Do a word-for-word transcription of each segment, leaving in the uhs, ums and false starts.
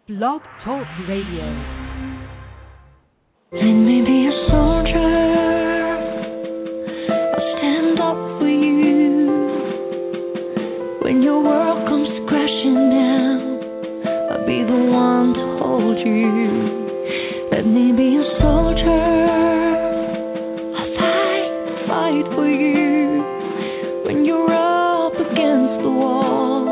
Blog Talk Radio. I may be a soldier, I'll stand up for you. When your world comes crashing down, I'll be the one to hold you. Let me be a soldier, I'll fight, fight for you. When you're up against the wall,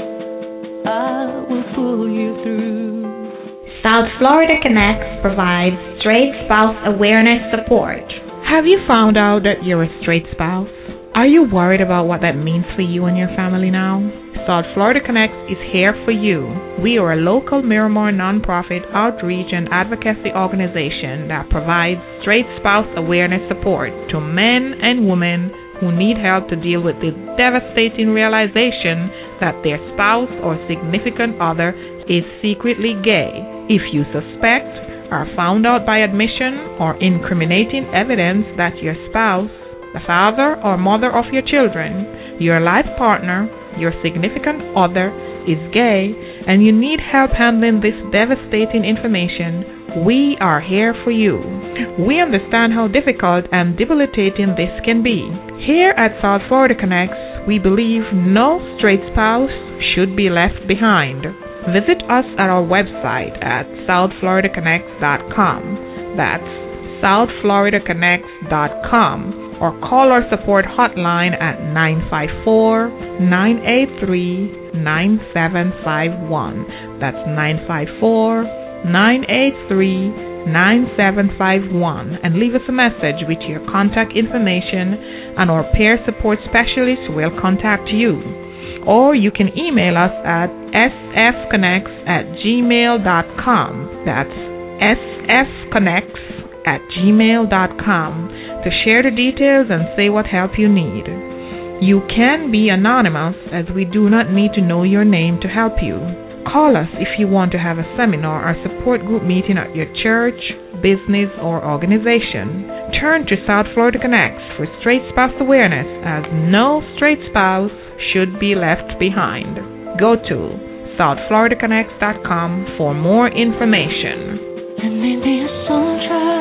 I will pull you through. South Florida Connects provides straight spouse awareness support. Have you found out that you're a straight spouse? Are you worried about what that means for you and your family now? South Florida Connects is here for you. We are a local Miramar nonprofit outreach and advocacy organization that provides straight spouse awareness support to men and women who need help to deal with the devastating realization that their spouse or significant other is secretly gay. If you suspect, are found out by admission or incriminating evidence that your spouse, the father or mother of your children, your life partner, your significant other is gay, and you need help handling this devastating information, we are here for you. We understand how difficult and debilitating this can be. Here at South Florida Connects, we believe no straight spouse should be left behind. Visit us at our website at south florida connects dot com. That's south florida connects dot com, or call our support hotline at nine five four, nine eight three, nine seven five one. That's nine five four, nine eight three, nine seven five one, and leave us a message with your contact information, and our peer support specialist will contact you. Or you can email us at s f connects at gmail dot com. That's s f connects at gmail dot com to share the details and say what help you need. You can be anonymous, as we do not need to know your name to help you. Call us if you want to have a seminar or support group meeting at your church, business, or organization. Turn to South Florida Connects for straight spouse awareness, as no straight spouse should be left behind. Go to south florida connects dot com for more information. Let me be a soldier,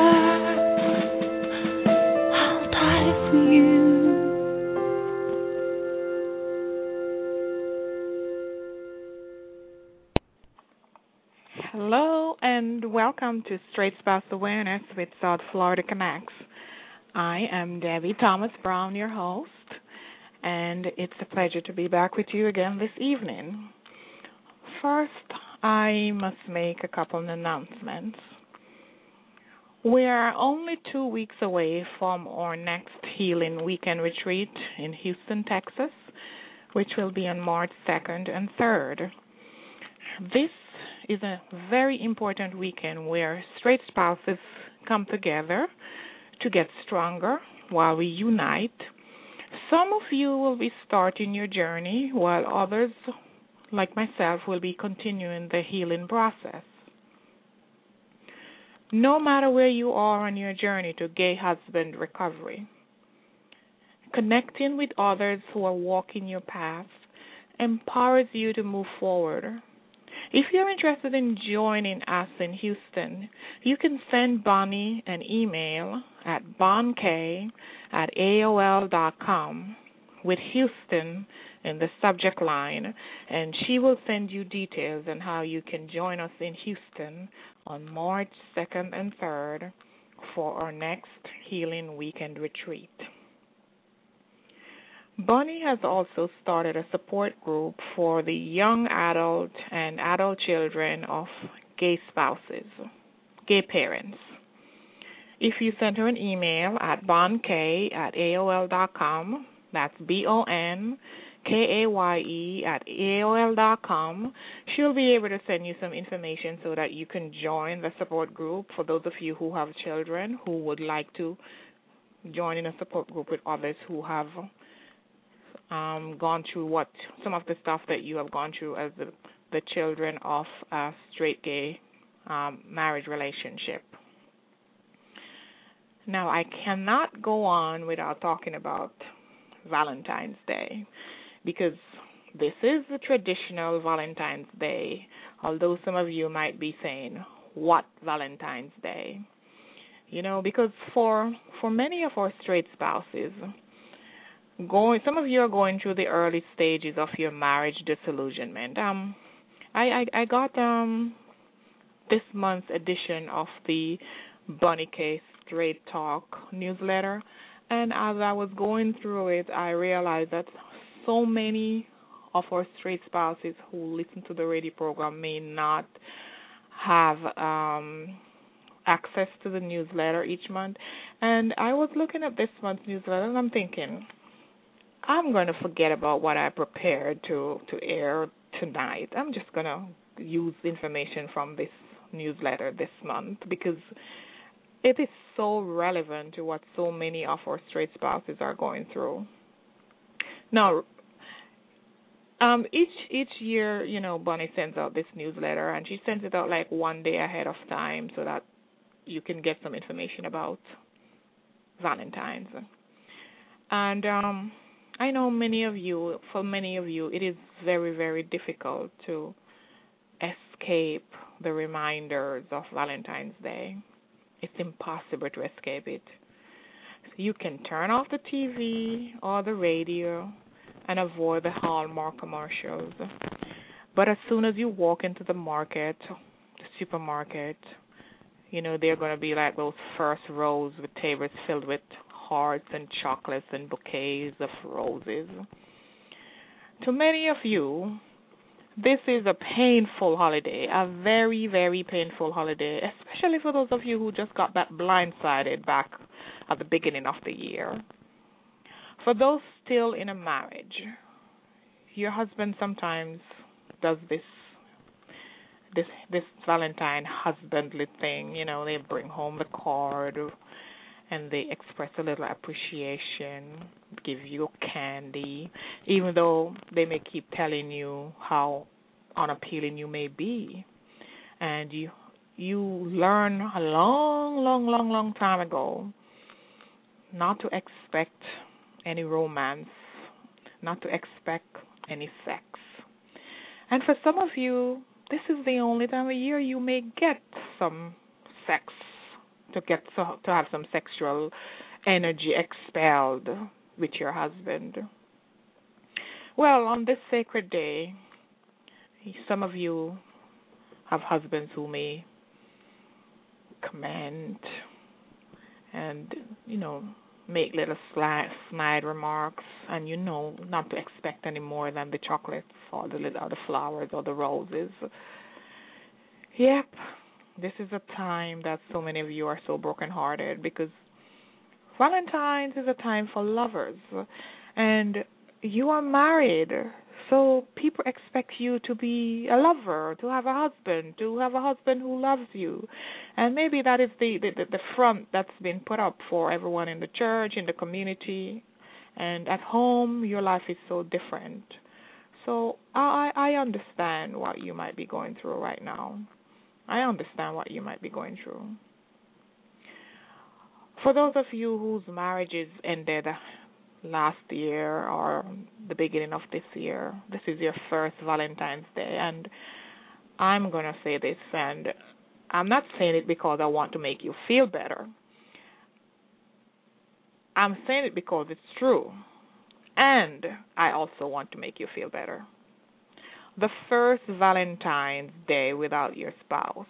I'll die for you. Hello and welcome to Straight Spouse Awareness with South Florida Connects. I am Debbie Thomas Brown, your host, and it's a pleasure to be back with you again this evening. First, I must make a couple of announcements. We are only two weeks away from our next Healing Weekend Retreat in Houston, Texas, which will be on March second and third. This is a very important weekend where straight spouses come together to get stronger while we unite. Some of you will be starting your journey, while others, like myself, will be continuing the healing process. No matter where you are on your journey to gay husband recovery, connecting with others who are walking your path empowers you to move forward. If you're interested in joining us in Houston, you can send Bonnie an email at bonkay at A O L dot com with Houston in the subject line, and she will send you details on how you can join us in Houston on March second and third for our next Healing Weekend Retreat. Bonnie has also started a support group for the young adult and adult children of gay spouses, gay parents. If you send her an email at bonkay at A O L dot com, that's B O N K A Y E at A O L dot com, she'll be able to send you some information so that you can join the support group for those of you who have children who would like to join in a support group with others who have um, gone through what some of the stuff that you have gone through as the, the children of a straight gay um, marriage relationship. Now, I cannot go on without talking about Valentine's Day, because this is the traditional Valentine's Day, although some of you might be saying, what Valentine's Day? You know, because for for many of our straight spouses, going some of you are going through the early stages of your marriage disillusionment. Um, I I, I got um this month's edition of the Bunny K Straight Talk newsletter, and as I was going through it, I realized that so many of our straight spouses who listen to the radio program may not have um, access to the newsletter each month. And I was looking at this month's newsletter, and I'm thinking, I'm going to forget about what I prepared to, to air tonight. I'm just going to use information from this newsletter this month because it is so relevant to what so many of our straight spouses are going through. Now, um, each each year, you know, Bonnie sends out this newsletter, and she sends it out like one day ahead of time so that you can get some information about Valentine's. And um, I know many of you, for many of you, it is very, very difficult to escape the reminders of Valentine's Day. It's impossible to escape it. So you can turn off the T V or the radio and avoid the Hallmark commercials. But as soon as you walk into the market, the supermarket, you know, they're going to be like those first rows with tables filled with hearts and chocolates and bouquets of roses. To many of you, this is a painful holiday, a very, very painful holiday, especially for those of you who just got that blindsided back at the beginning of the year. For those still in a marriage, your husband sometimes does this this this Valentine husbandly thing. You know, they bring home the card and they express a little appreciation, give you candy, even though they may keep telling you how unappealing you may be. And you you learn a long, long, long, long time ago not to expect any romance, not to expect any sex. And for some of you, this is the only time of year you may get some sex, to get so, to have some sexual energy expelled with your husband. Well, on this sacred day, some of you have husbands who may comment and, you know, make little sli- snide remarks, and you know not to expect any more than the chocolates or the, or the flowers or the roses. Yep. This is a time that so many of you are so brokenhearted because Valentine's is a time for lovers, and you are married, so people expect you to be a lover, to have a husband, to have a husband who loves you, and maybe that is the, the, the front that's been put up for everyone in the church, in the community, and at home your life is so different. So I, I understand what you might be going through right now. I understand what you might be going through. For those of you whose marriages ended last year or the beginning of this year, this is your first Valentine's Day, and I'm going to say this, and I'm not saying it because I want to make you feel better. I'm saying it because it's true, and I also want to make you feel better. The first Valentine's Day without your spouse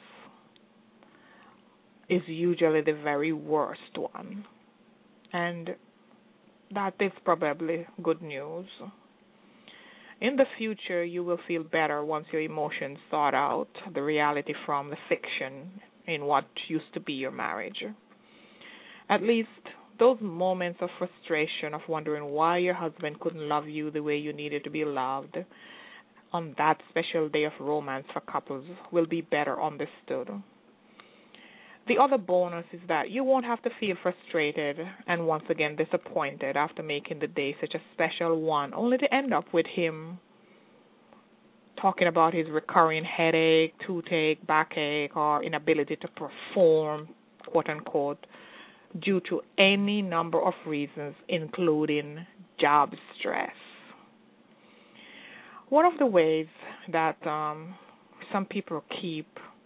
is usually the very worst one. And that is probably good news. In the future, you will feel better once your emotions sort out the reality from the fiction in what used to be your marriage. At least those moments of frustration, of wondering why your husband couldn't love you the way you needed to be loved, on that special day of romance for couples, will be better understood. The other bonus is that you won't have to feel frustrated and once again disappointed after making the day such a special one, only to end up with him talking about his recurring headache, toothache, backache, or inability to perform, quote-unquote, due to any number of reasons, including job stress. One of the ways that um, some people keep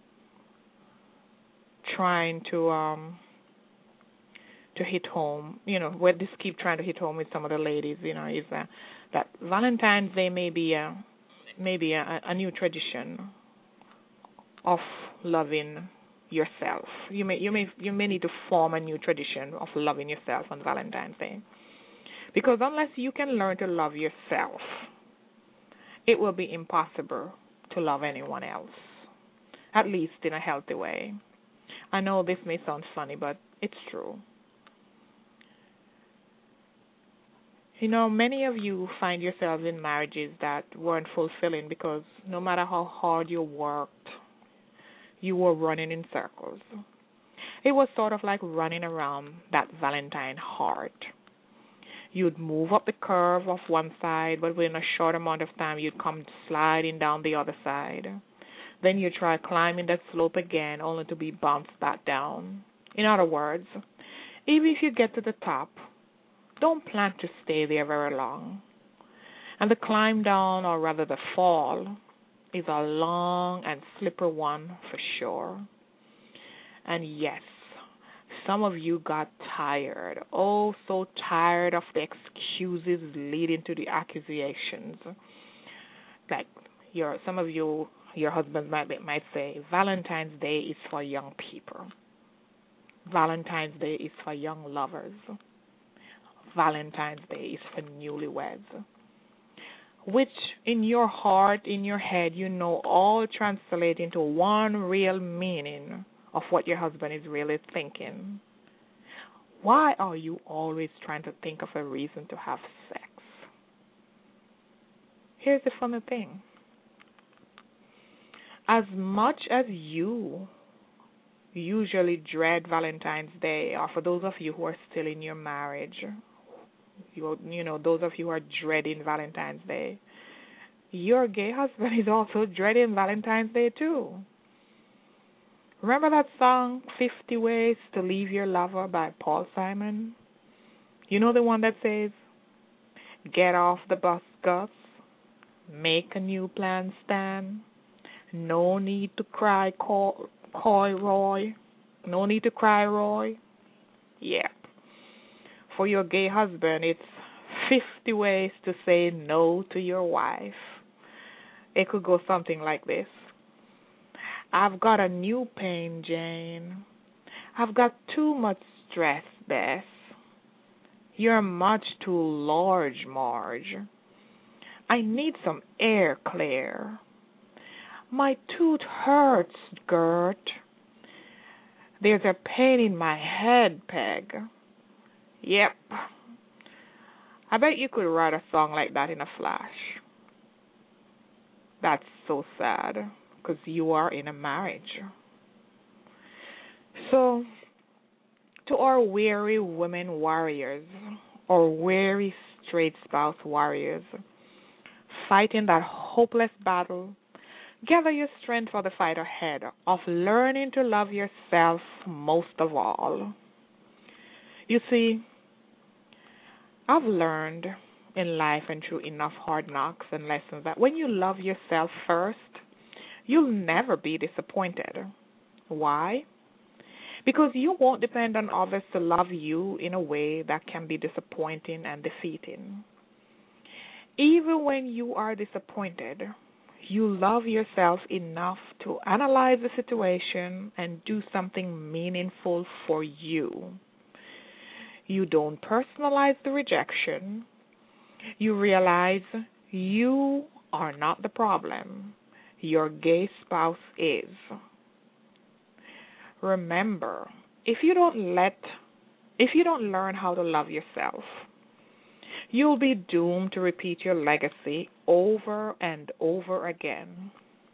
trying to um, to hit home, you know, where this keep trying to hit home with some of the ladies, you know, is uh, that Valentine's Day may be a maybe a, a new tradition of loving yourself. You may you may you may need to form a new tradition of loving yourself on Valentine's Day, because unless you can learn to love yourself, it will be impossible to love anyone else, at least in a healthy way. I know this may sound funny, but it's true. You know, many of you find yourselves in marriages that weren't fulfilling because no matter how hard you worked, you were running in circles. It was sort of like running around that Valentine heart. You'd move up the curve of one side, but within a short amount of time, you'd come sliding down the other side. Then you try climbing that slope again, only to be bounced back down. In other words, even if you get to the top, don't plan to stay there very long. And the climb down, or rather the fall, is a long and slippery one for sure. And yes, some of you got tired, oh so tired of the excuses leading to the accusations. Like your, some of you, your husbands might might say, Valentine's Day is for young people. Valentine's Day is for young lovers. Valentine's Day is for newlyweds. Which in your heart, in your head, you know all translate into one real meaning of what your husband is really thinking. Why are you always trying to think of a reason to have sex? Here's the funny thing. As much as you usually dread Valentine's Day, or for those of you who are still in your marriage, you, you know, those of you who are dreading Valentine's Day, your gay husband is also dreading Valentine's Day too. Remember that song, fifty Ways to Leave Your Lover by Paul Simon? You know the one that says, get off the bus, Gus. Make a new plan, Stan. No need to cry, Coy, Roy. No need to cry, Roy. Yep. For your gay husband, it's fifty ways to say no to your wife. It could go something like this. I've got a new pain, Jane. I've got too much stress, Bess. You're much too large, Marge. I need some air, Claire. My tooth hurts, Gert. There's a pain in my head, Peg. Yep. I bet you could write a song like that in a flash. That's so sad, because you are in a marriage. So, to our weary women warriors, or weary straight spouse warriors, fighting that hopeless battle, gather your strength for the fight ahead of learning to love yourself most of all. You see, I've learned in life and through enough hard knocks and lessons that when you love yourself first, you'll never be disappointed. Why? Because you won't depend on others to love you in a way that can be disappointing and defeating. Even when you are disappointed, you love yourself enough to analyze the situation and do something meaningful for you. You don't personalize the rejection. You realize you are not the problem. Your gay spouse is. Remember, if you don't let, if you don't learn how to love yourself, you'll be doomed to repeat your legacy over and over again.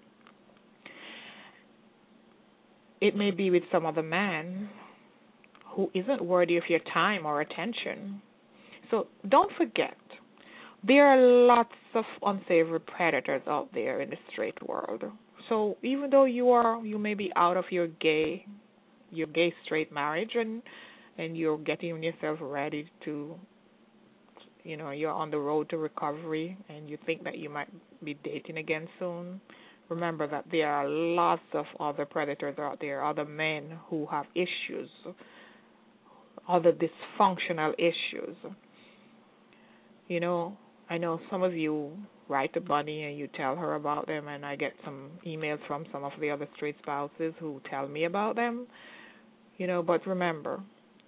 It may be with some other man who isn't worthy of your time or attention. So don't forget, there are lots of unsavory predators out there in the straight world. So even though you are, you may be out of your gay, your gay straight marriage, and and you're getting yourself ready to you know, you're on the road to recovery and you think that you might be dating again soon, remember that there are lots of other predators out there, other men who have issues, other dysfunctional issues. You know, I know some of you write to Bunny and you tell her about them, and I get some emails from some of the other straight spouses who tell me about them. You know, but remember,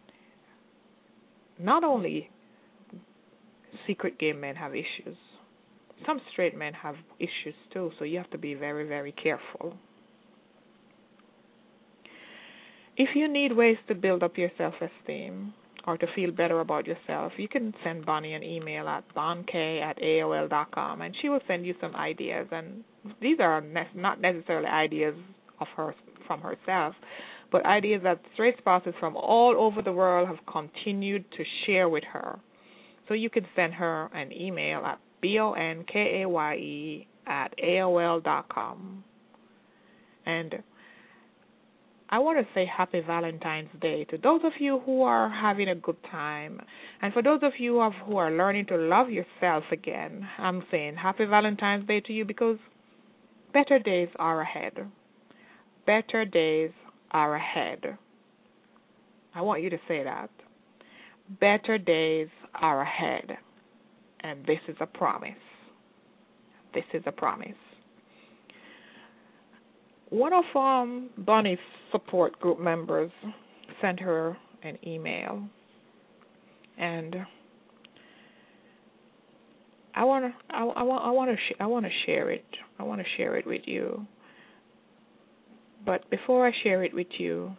not only secret gay men have issues, some straight men have issues too, so you have to be very, very careful. If you need ways to build up your self-esteem or to feel better about yourself, you can send Bonnie an email at bonk at A O L dot com, and she will send you some ideas. And these are ne- not necessarily ideas of her from herself, but ideas that straight spouses from all over the world have continued to share with her. So you can send her an email at B O N K A Y E at A O L dot com. And I want to say happy Valentine's Day to those of you who are having a good time. And for those of you who, have, who are learning to love yourself again, I'm saying happy Valentine's Day to you, because better days are ahead. Better days are ahead. I want you to say that. Better days are ahead. And this is a promise. This is a promise. One of um, Bonnie's support group members sent her an email, and I want to I, I want I want to sh- I want to share it. I want to share it with you. But before I share it with you,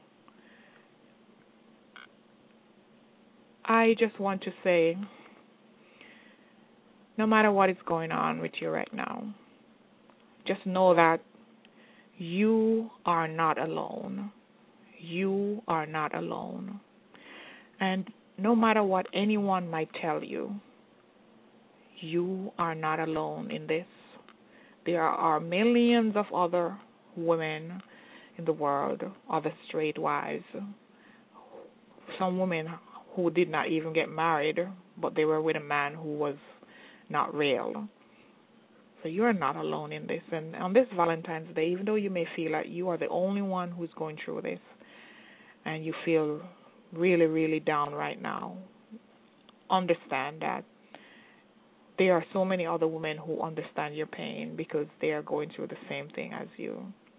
I just want to say, no matter what is going on with you right now, just know that you are not alone. You are not alone. And no matter what anyone might tell you, you are not alone in this. There are millions of other women in the world, other straight wives. Some women who did not even get married, but they were with a man who was not real. So you are not alone in this. And on this Valentine's Day, even though you may feel like you are the only one who's going through this, and you feel really, really down right now, understand that there are so many other women who understand your pain because they are going through the same thing as you.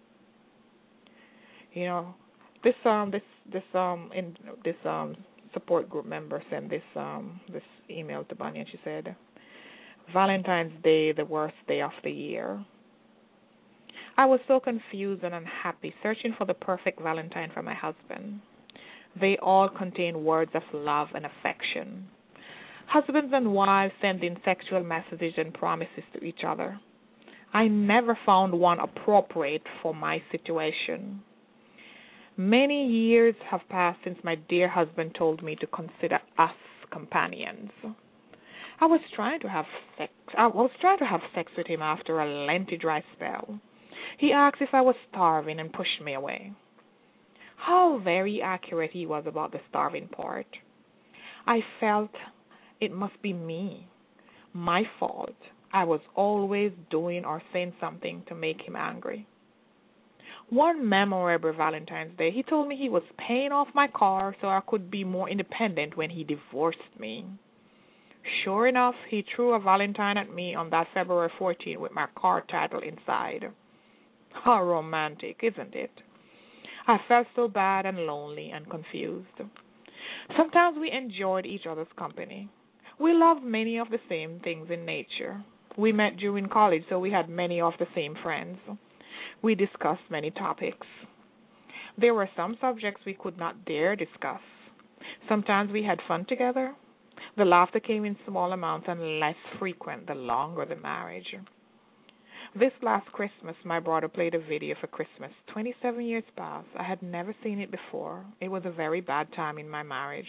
You know, this um this this um in this um support group member sent this um this email to Bonnie, and she said, Valentine's Day, the worst day of the year. I was so confused and unhappy, searching for the perfect Valentine for my husband. They all contain words of love and affection. Husbands and wives sending sexual messages and promises to each other. I never found one appropriate for my situation. Many years have passed since my dear husband told me to consider us companions. I was trying to have sex. I was trying to have sex with him after a lengthy dry spell. He asked if I was starving and pushed me away. How very accurate he was about the starving part. I felt it must be me, my fault. I was always doing or saying something to make him angry. One memorable Valentine's Day, he told me he was paying off my car so I could be more independent when he divorced me. Sure enough, he threw a Valentine at me on that February fourteenth with my car title inside. How romantic, isn't it? I felt so bad and lonely and confused. Sometimes we enjoyed each other's company. We loved many of the same things in nature. We met during college, so we had many of the same friends. We discussed many topics. There were some subjects we could not dare discuss. Sometimes we had fun together. The laughter came in small amounts and less frequent the longer the marriage. This last Christmas, my brother played a video for Christmas. twenty-seven years past. I had never seen it before. It was a very bad time in my marriage.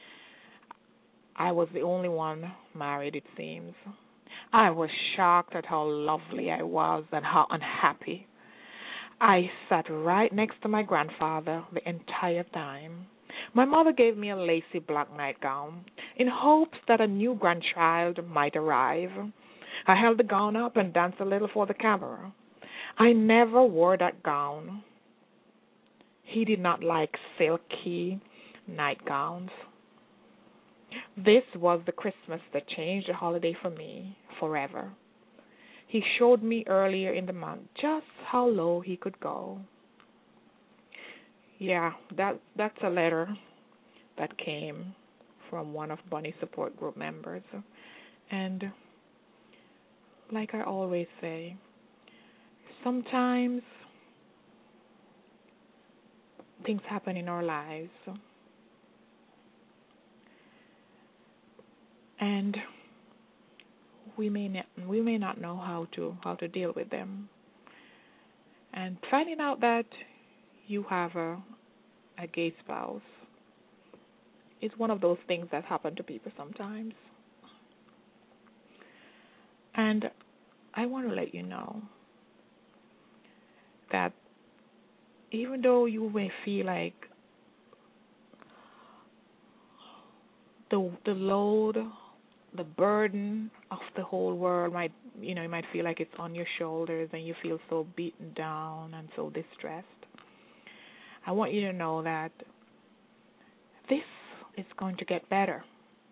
I was the only one married, it seems. I was shocked at how lovely I was and how unhappy. I sat right next to my grandfather the entire time. My mother gave me a lacy black nightgown. in hopes that a new grandchild might arrive. I held the gown up and danced a little for the camera. I never wore that gown. He did not like silky nightgowns. This was the Christmas that changed the holiday for me forever. He showed me earlier in the month just how low he could go. Yeah, that that's a letter that came from one of Bunny's support group members. And like I always say, sometimes things happen in our lives, and we may not, we may not know how to how to deal with them. And finding out that you have a a gay spouse is one of those things that happen to people sometimes. And I want to let you know that even though you may feel like the the load, the burden of the whole world might, you know, you might feel like it's on your shoulders and you feel so beaten down and so distressed, I want you to know that this is going to get better.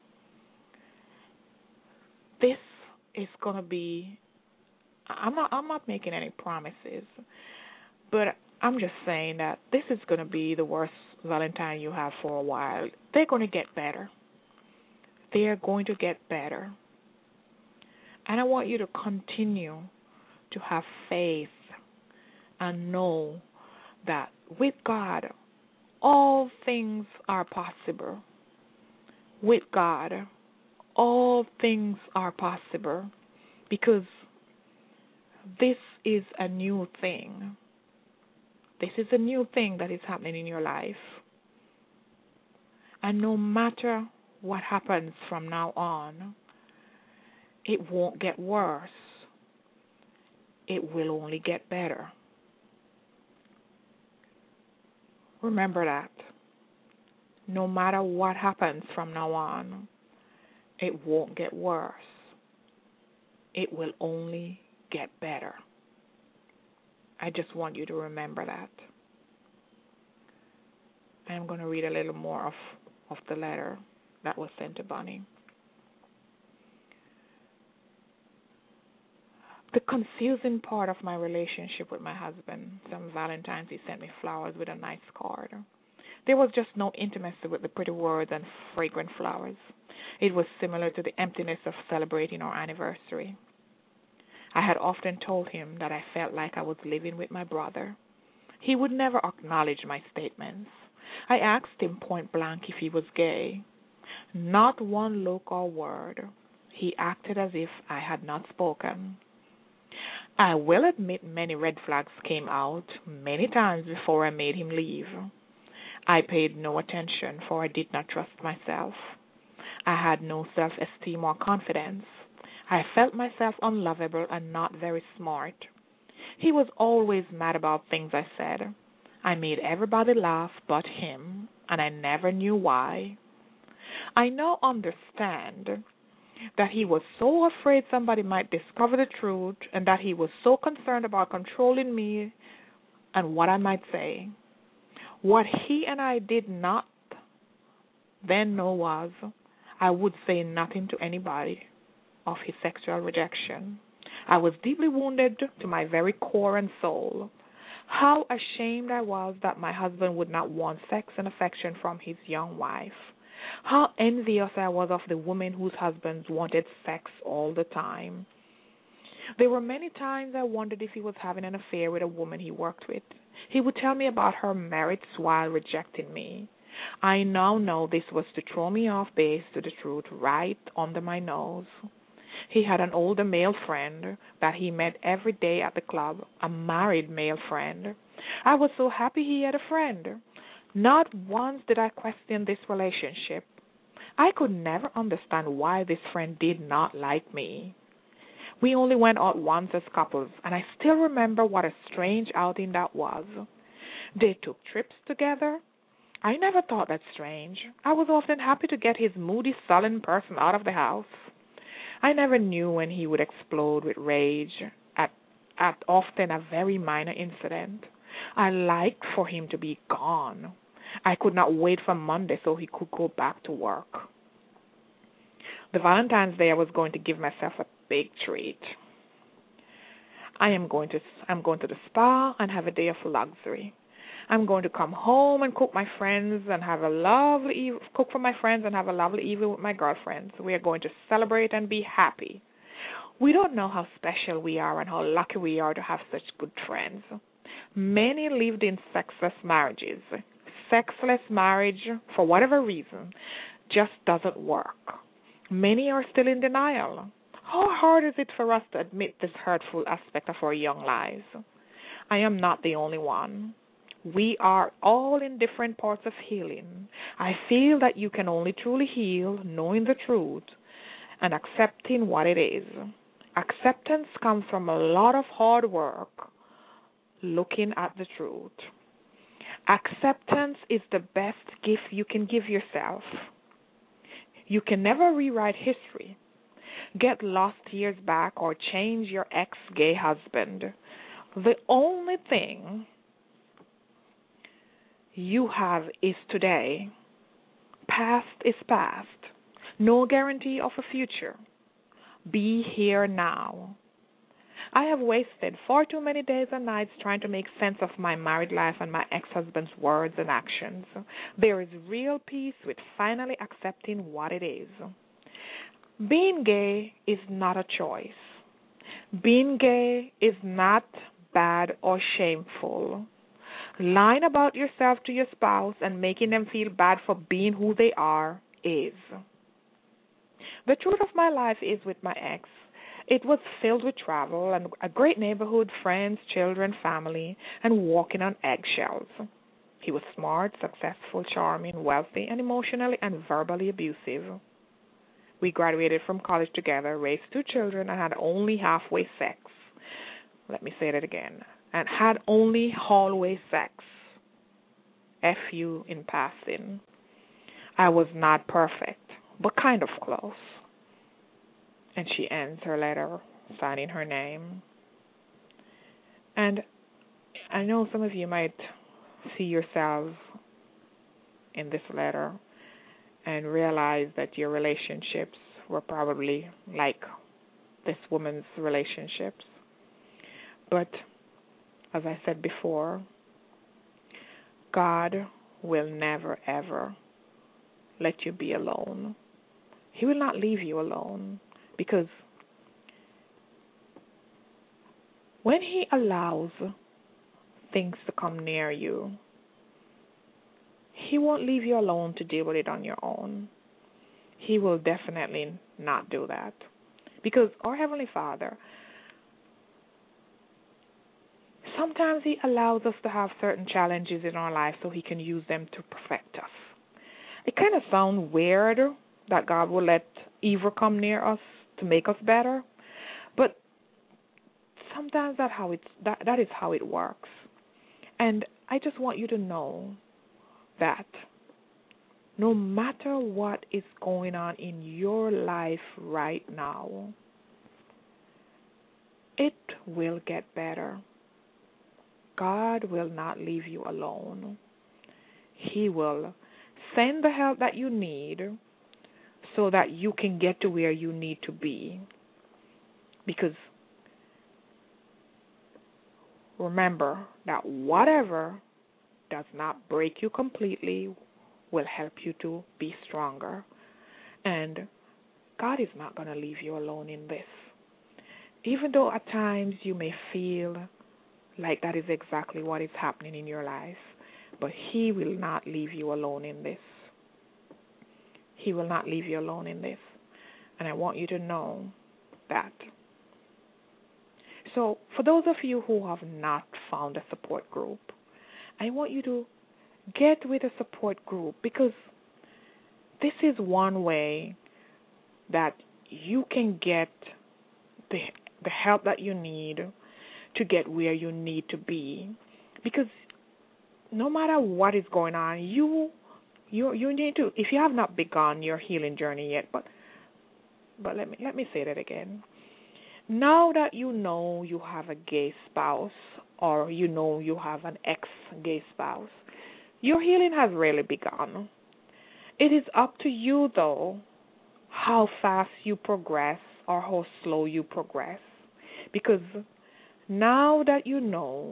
This is going to be, I'm not, I'm not making any promises, but I'm just saying that this is going to be the worst Valentine you have for a while. They're going to get better. They are going to get better. And I want you to continue to have faith and know that with God, all things are possible. With God, all things are possible because this is a new thing. This is a new thing that is happening in your life. And no matter what happens from now on, it won't get worse. It will only get better. Remember that. No matter what happens from now on, it won't get worse. It will only get better. I just want you to remember that. I'm going to read a little more of, of the letter that was sent to Bunny. The confusing part of my relationship with my husband, some Valentine's he sent me flowers with a nice card. There was just no intimacy with the pretty words and fragrant flowers. It was similar to the emptiness of celebrating our anniversary. I had often told him that I felt like I was living with my brother. He would never acknowledge my statements. I asked him point blank if he was gay. Not one look or word. He acted as if I had not spoken. I will admit many red flags came out many times before I made him leave. I paid no attention, for I did not trust myself. I had no self-esteem or confidence. I felt myself unlovable and not very smart. He was always mad about things I said. I made everybody laugh but him, and I never knew why. I now understand that he was so afraid somebody might discover the truth and that he was so concerned about controlling me and what I might say. What he and I did not then know was I would say nothing to anybody of his sexual rejection. I was deeply wounded to my very core and soul. How ashamed I was that my husband would not want sex and affection from his young wife. How envious I was of the women whose husbands wanted sex all the time. There were many times I wondered if he was having an affair with a woman he worked with. He would tell me about her merits while rejecting me. I now know this was to throw me off base to the truth right under my nose. He had an older male friend that he met every day at the club, a married male friend. I was so happy he had a friend. Not once did I question this relationship. I could never understand why this friend did not like me. We only went out once as couples, and I still remember what a strange outing that was. They took trips together. I never thought that strange. I was often happy to get his moody, sullen person out of the house. I never knew when he would explode with rage at, at often a very minor incident. I liked for him to be gone. I could not wait for Monday so he could go back to work. The Valentine's Day I was going to give myself a big treat. I am going to I'm going to the spa and have a day of luxury. I'm going to come home and cook my friends and have a lovely eve- cook for my friends and have a lovely evening with my girlfriends. We are going to celebrate and be happy. We don't know how special we are and how lucky we are to have such good friends. Many lived in sexless marriages. Sexless marriage, for whatever reason, just doesn't work. Many are still in denial. How hard is it for us to admit this hurtful aspect of our young lives? I am not the only one. We are all in different parts of healing. I feel that you can only truly heal knowing the truth and accepting what it is. Acceptance comes from a lot of hard work looking at the truth. Acceptance is the best gift you can give yourself. You can never rewrite history, get lost years back, or change your ex-gay husband. The only thing you have is today. Past is past. No guarantee of a future. Be here now. I have wasted far too many days and nights trying to make sense of my married life and my ex-husband's words and actions. There is real peace with finally accepting what it is. Being gay is not a choice. Being gay is not bad or shameful. Lying about yourself to your spouse and making them feel bad for being who they are is. The truth of my life is with my ex. It was filled with travel and a great neighborhood, friends, children, family, and walking on eggshells. He was smart, successful, charming, wealthy, and emotionally and verbally abusive. We graduated from college together, raised two children, and had only halfway sex. Let me say that again. And had only hallway sex. F you in passing. I was not perfect, but kind of close. And she ends her letter signing her name. And I know some of you might see yourselves in this letter and realize that your relationships were probably like this woman's relationships. But as I said before, God will never, ever let you be alone. He will not leave you alone. Because when He allows things to come near you, He won't leave you alone to deal with it on your own. He will definitely not do that. Because our Heavenly Father, sometimes He allows us to have certain challenges in our life so He can use them to perfect us. It kind of sounds weird that God will let evil come near us to make us better, but sometimes that how it's that that is how it works. And I just want you to know that no matter what is going on in your life right now, it will get better. God will not leave you alone. He will send the help that you need so that you can get to where you need to be. Because remember that whatever does not break you completely will help you to be stronger. And God is not going to leave you alone in this. Even though at times you may feel like that is exactly what is happening in your life, but He will not leave you alone in this. He will not leave you alone in this. And I want you to know that. So, for those of you who have not found a support group, I want you to get with a support group, because this is one way that you can get the the help that you need to get where you need to be. Because no matter what is going on, you you you need to, if you have not begun your healing journey yet, but but let me let me say that again. Now that you know you have a gay spouse, or you know you have an ex-gay spouse, your healing has really begun. It is up to you, though, how fast you progress or how slow you progress. Because now that you know,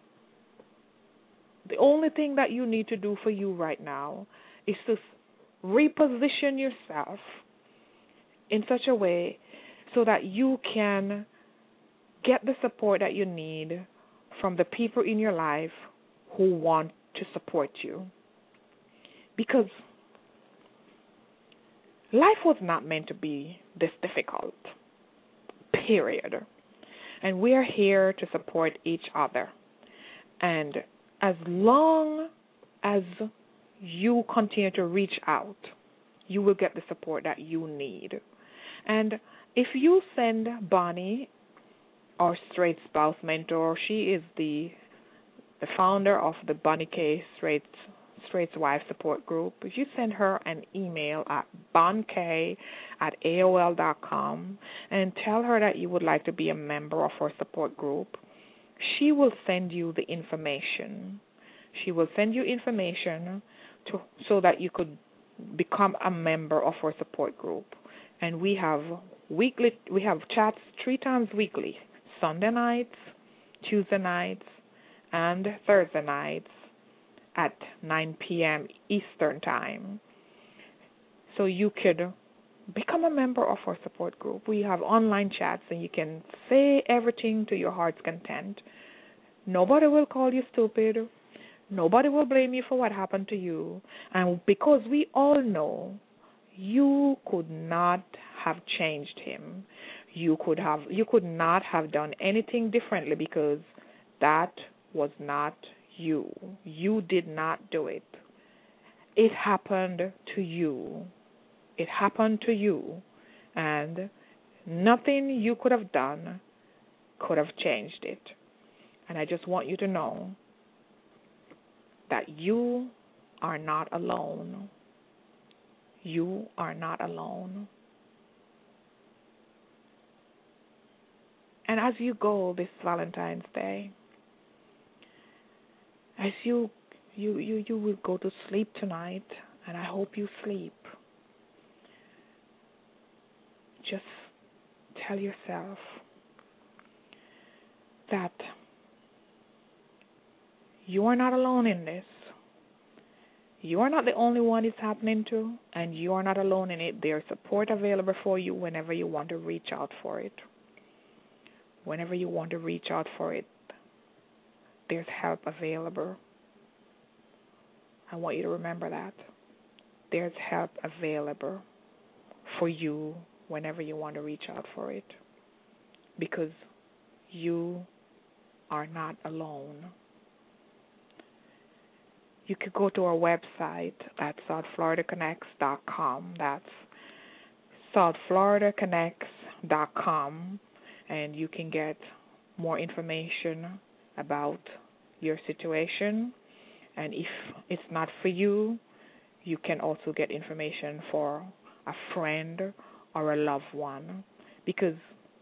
the only thing that you need to do for you right now is to reposition yourself in such a way so that you can get the support that you need from the people in your life who want to support you. Because life was not meant to be this difficult, period. And we are here to support each other. And as long as you continue to reach out, you will get the support that you need. And if you send Bonnie, our Straight Spouse Mentor, she is the the founder of the Bonnie K. Straight Straight Wife Support Group. If you send her an email at bonk at A O L dot com and tell her that you would like to be a member of her support group, she will send you the information. She will send you information to so that you could become a member of our support group. And we have weekly, we have chats three times weekly, Sunday nights, Tuesday nights, and Thursday nights at nine p.m. Eastern Time. So you could become a member of our support group. We have online chats and you can say everything to your heart's content. Nobody will call you stupid. Nobody will blame you for what happened to you. And because we all know you could not have changed him. You could have you could not have done anything differently because that was not you. You did not do it. It happened to you. It happened to you. And nothing you could have done could have changed it. And I just want you to know that you are not alone. You are not alone. And as you go this Valentine's Day, as you you you you will go to sleep tonight, and I hope you sleep, just tell yourself that you are not alone in this. You are not the only one it's happening to, and you are not alone in it. There's support available for you whenever you want to reach out for it. Whenever you want to reach out for it, there's help available. I want you to remember that. There's help available for you whenever you want to reach out for it, because you are not alone. You could go to our website at south florida connects dot com. That's south florida connects dot com, and you can get more information about your situation. And if it's not for you, you can also get information for a friend or a loved one, because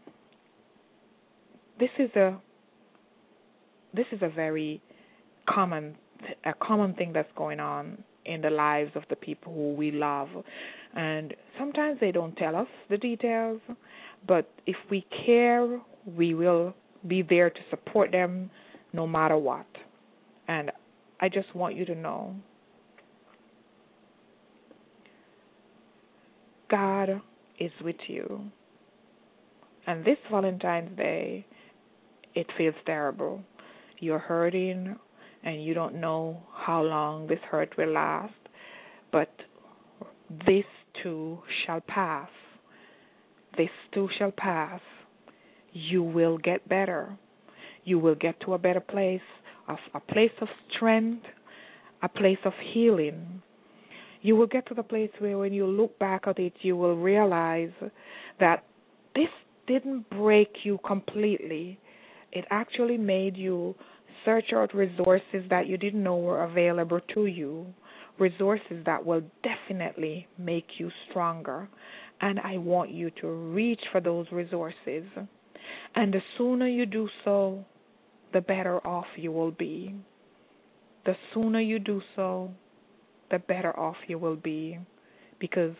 this is a this is a very common a common thing that's going on in the lives of the people who we love. And sometimes they don't tell us the details, but if we care, we will be there to support them no matter what. And I just want you to know, God is with you. And this Valentine's Day, it feels terrible. You're hurting, and you don't know how long this hurt will last, but this too shall pass. This too shall pass. You will get better. You will get to a better place, of a place of strength, a place of healing. You will get to the place where when you look back at it, you will realize that this didn't break you completely. It actually made you Search out resources that you didn't know were available to you, resources that will definitely make you stronger. And I want you to reach for those resources. And the sooner you do so, the better off you will be. The sooner you do so, the better off you will be. Because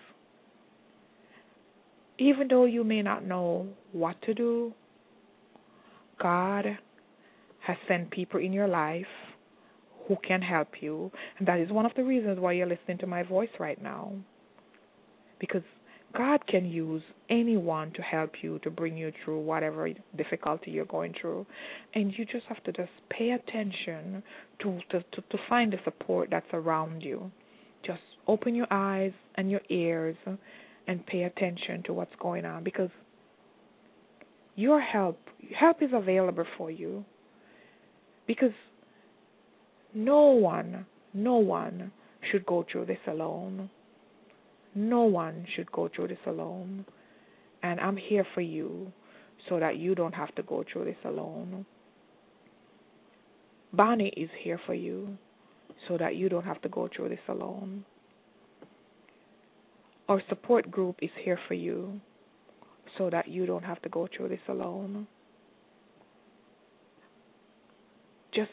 even though you may not know what to do, God has sent people in your life who can help you. And that is one of the reasons why you're listening to my voice right now. Because God can use anyone to help you, to bring you through whatever difficulty you're going through. And you just have to just pay attention to, to, to, to find the support that's around you. Just open your eyes and your ears and pay attention to what's going on, because your help, help is available for you. Because no one, no one should go through this alone. No one should go through this alone. And I'm here for you so that you don't have to go through this alone. Bonnie is here for you so that you don't have to go through this alone. Our support group is here for you so that you don't have to go through this alone. Just,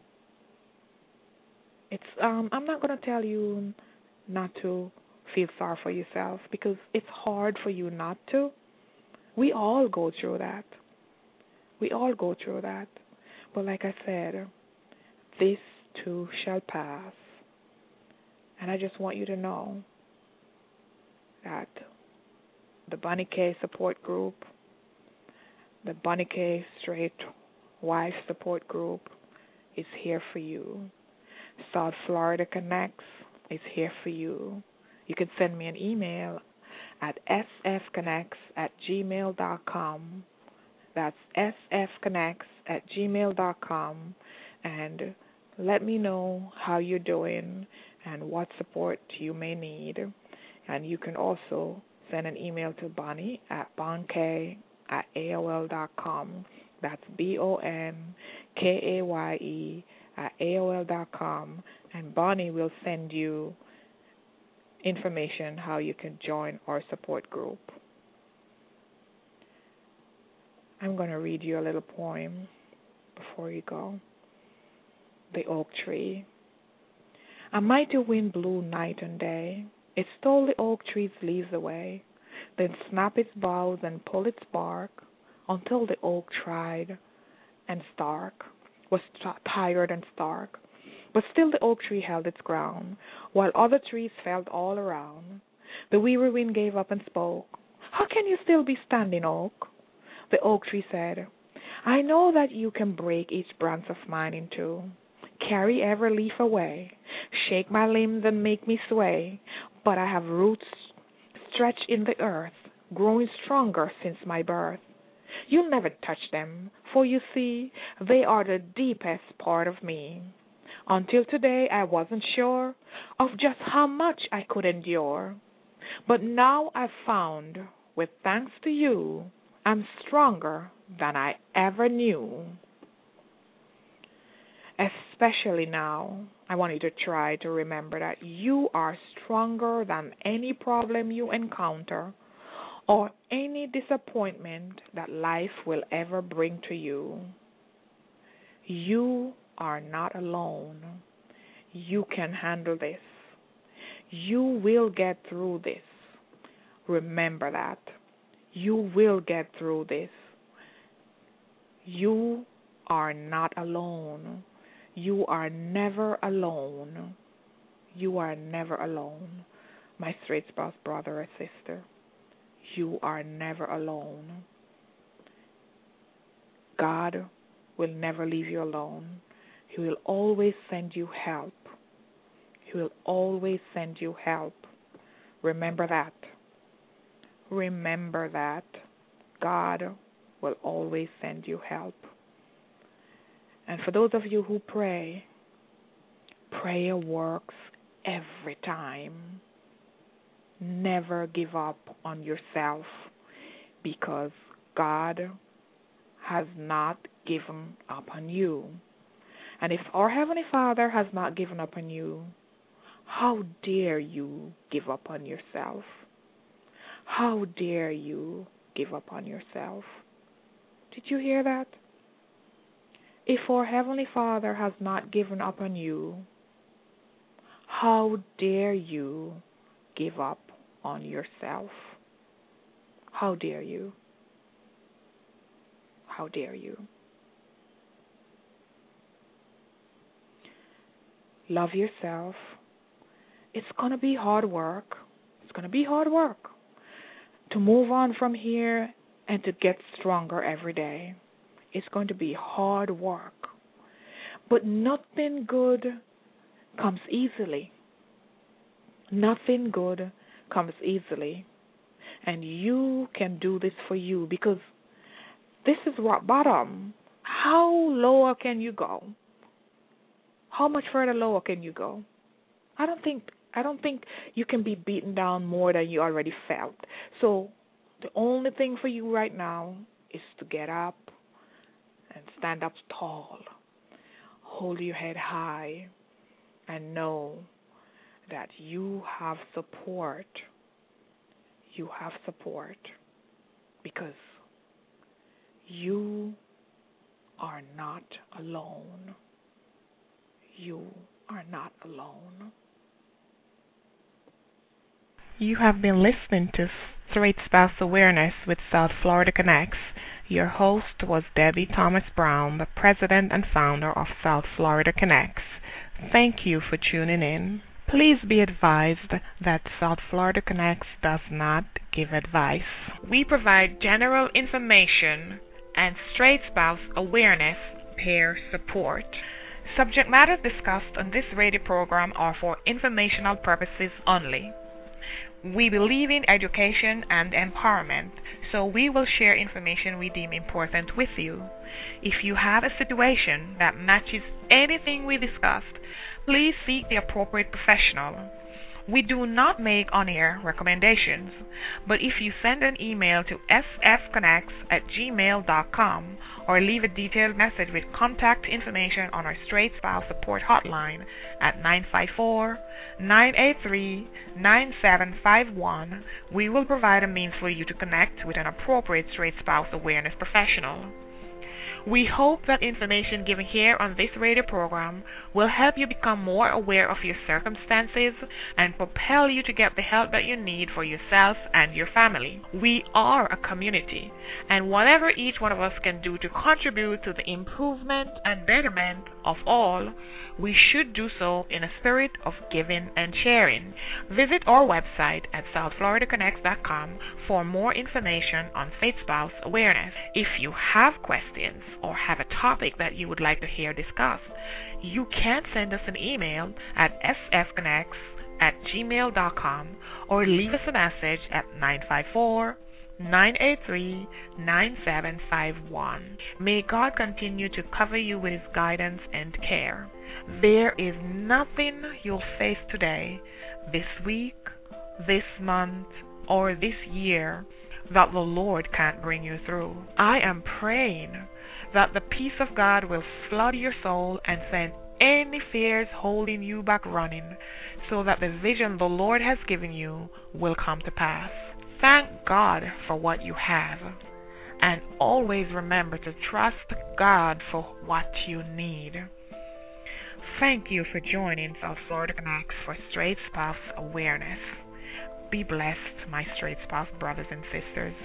it's, um, I'm not going to tell you not to feel sorry for yourself, because it's hard for you not to. We all go through that. We all go through that. But like I said, this too shall pass. And I just want you to know that the Bonnie K support group, the Bonnie K Straight Wife support group is here for you. South Florida Connects is here for you. You can send me an email at s f connects at gmail dot com. That's s f connects at gmail dot com. And let me know how you're doing and what support you may need. And you can also send an email to Bonnie at bonkay at A O L dot com. That's B O N K A Y E at A O L dot com. And Bonnie will send you information how you can join our support group. I'm going to read you a little poem before you go. The Oak Tree. A mighty wind blew night and day. It stole the oak tree's leaves away, then snapped its boughs and pulled its bark, until the oak tried and stark, was tired and stark. But still the oak tree held its ground, while other trees fell all around. The weary wind gave up and spoke. How can you still be standing, oak? The oak tree said, I know that you can break each branch of mine in two, carry every leaf away, shake my limbs and make me sway, but I have roots stretched in the earth, growing stronger since my birth. You'll never touch them, for you see, they are the deepest part of me. Until today I wasn't sure of just how much I could endure. But now I've found, with thanks to you, I'm stronger than I ever knew. Especially now, I want you to try to remember that you are stronger than any problem you encounter or any disappointment that life will ever bring to you. You are not alone. You can handle this. You will get through this. Remember that. You will get through this. You are not alone. You are never alone. You are never alone. My straight spouse brother or sister, you are never alone. God will never leave you alone. He will always send you help. He will always send you help. Remember that. Remember that. God will always send you help. And for those of you who pray, prayer works every time. Never give up on yourself, because God has not given up on you. And if our Heavenly Father has not given up on you, how dare you give up on yourself? How dare you give up on yourself? Did you hear that? If our Heavenly Father has not given up on you, how dare you give up on yourself? How dare you? How dare you? Love yourself. It's going to be hard work. It's going to be hard work to move on from here and to get stronger every day. It's going to be hard work. But nothing good comes easily. Nothing good comes easily. And you can do this for you, because this is rock bottom. How lower can you go? How much further lower can you go? I don't think I don't think you can be beaten down more than you already felt. So the only thing for you right now is to get up and stand up tall. Hold your head high and know that you have support. You have support because you are not alone. You are not alone. You have been listening to Straight Spouse Awareness with South Florida Connects. Your host was Debbie Thomas Brown, the president and founder of South Florida Connects. Thank you for tuning in. Please be advised that South Florida Connects does not give advice. We provide general information and straight spouse awareness peer support. Subject matters discussed on this radio program are for informational purposes only. We believe in education and empowerment, so we will share information we deem important with you. If you have a situation that matches anything we discussed, please seek the appropriate professional. We do not make on-air recommendations, but if you send an email to s f connects at gmail dot com or leave a detailed message with contact information on our Straight Spouse Support Hotline at nine five four, nine eight three, nine seven five one, we will provide a means for you to connect with an appropriate straight spouse awareness professional. We hope that information given here on this radio program will help you become more aware of your circumstances and propel you to get the help that you need for yourself and your family. We are a community, and whatever each one of us can do to contribute to the improvement and betterment of all, we should do so in a spirit of giving and sharing. Visit our website at south florida connects dot com for more information on faith spouse awareness. If you have questions or have a topic that you would like to hear discussed, you can send us an email at s f connects at gmail dot com or leave us a message at nine five four, nine eight three, nine seven five one. May God continue to cover you with His guidance and care. There is nothing you'll face today, this week, this month, or this year that the Lord can't bring you through. I am praying that the peace of God will flood your soul and send any fears holding you back running, so that the vision the Lord has given you will come to pass. Thank God for what you have, and always remember to trust God for what you need. Thank you for joining South Florida Connects for Straight Spouse Awareness. Be blessed, my straight spouse brothers and sisters.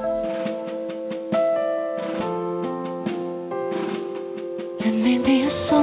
And maybe a song